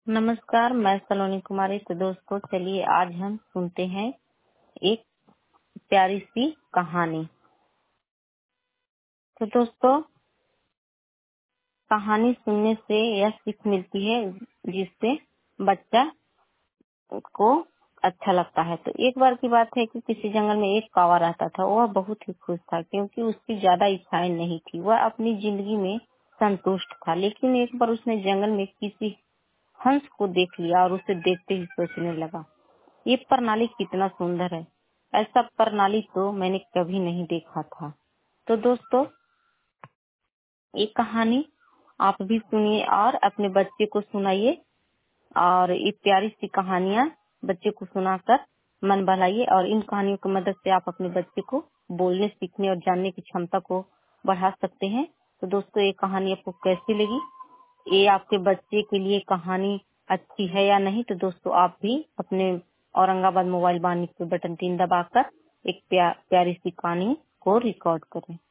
नमस्कार, मैं सलोनी कुमारी। तो दोस्तों चलिए आज हम सुनते हैं एक प्यारी सी कहानी। तो दोस्तों कहानी सुनने से यह सीख मिलती है जिससे बच्चा को अच्छा लगता है। तो एक बार की बात है कि किसी जंगल में एक कौवा रहता था। वह बहुत ही खुश था क्योंकि उसकी ज्यादा इच्छाएं नहीं थी। वह अपनी जिंदगी में संतुष्ट था। लेकिन एक बार उसने जंगल में किसी हंस को देख लिया और उसे देखते ही सोचने लगा, ये प्रणाली कितना सुंदर है। ऐसा प्रणाली तो मैंने कभी नहीं देखा था। तो दोस्तों ये कहानी आप भी सुनिए और अपने बच्चे को सुनाइए। और ये प्यारी सी कहानियाँ बच्चे को सुनाकर मन बहलाइए। और इन कहानियों की मदद से आप अपने बच्चे को बोलने, सीखने और जानने की क्षमता को बढ़ा सकते हैं। तो दोस्तों ये कहानी आपको कैसी लगी? ये आपके बच्चे के लिए कहानी अच्छी है या नहीं? तो दोस्तों आप भी अपने औरंगाबाद मोबाइल वाणी पे बटन 3 दबाकर एक प्यारी सी कहानी को रिकॉर्ड करें।